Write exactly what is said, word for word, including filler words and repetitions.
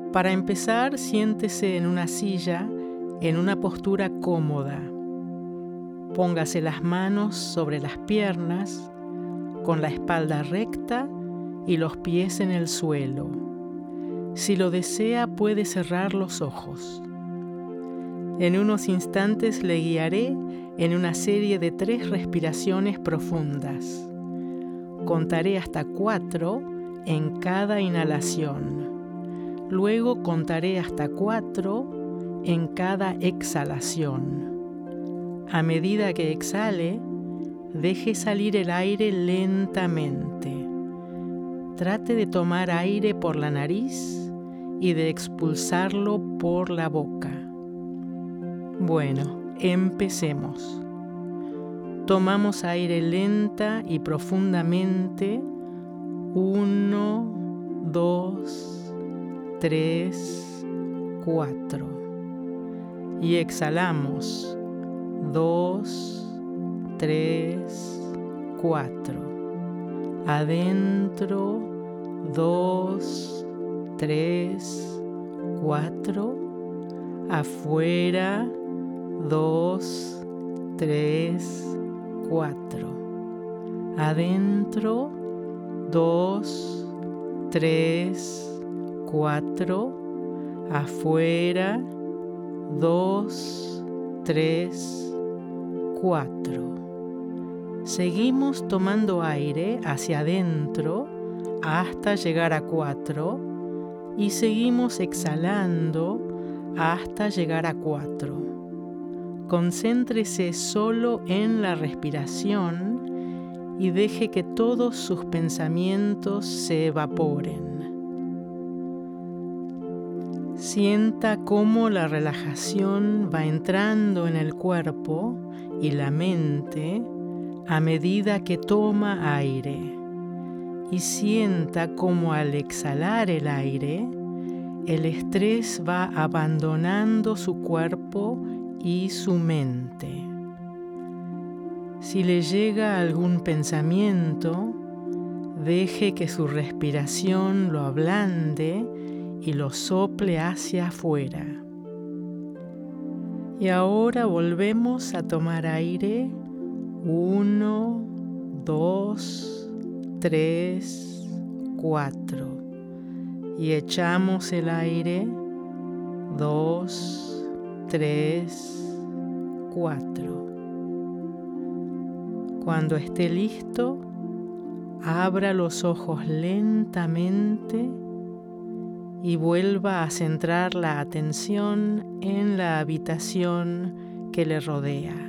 Para empezar, siéntese en una silla en una postura cómoda. Póngase las manos sobre las piernas, con la espalda recta y los pies en el suelo. Si lo desea, puede cerrar los ojos. En unos instantes le guiaré en una serie de tres respiraciones profundas. Contaré hasta cuatro en cada inhalación. Luego contaré hasta cuatro en cada exhalación. A medida que exhale, deje salir el aire lentamente. Trate de tomar aire por la nariz y de expulsarlo por la boca. Bueno, empecemos. Tomamos aire lenta y profundamente. Uno, dos, tres, cuatro. Y exhalamos. Dos, tres, cuatro. Adentro. Dos, tres, cuatro. Afuera. Dos, tres, cuatro. Adentro. Dos, tres, cuatro. Afuera. Dos, tres, cuatro. Seguimos tomando aire hacia adentro hasta llegar a cuatro y seguimos exhalando hasta llegar a cuatro. Concéntrese solo en la respiración y deje que todos sus pensamientos se evaporen. Sienta cómo la relajación va entrando en el cuerpo y la mente a medida que toma aire. Y sienta cómo al exhalar el aire, el estrés va abandonando su cuerpo y su mente. Si le llega algún pensamiento, deje que su respiración lo ablande y lo sople hacia afuera. Y ahora volvemos a tomar aire. Uno, dos, tres, cuatro. Y echamos el aire. Dos, tres, cuatro. Cuando esté listo, abra los ojos lentamente y vuelva a centrar la atención en la habitación que le rodea.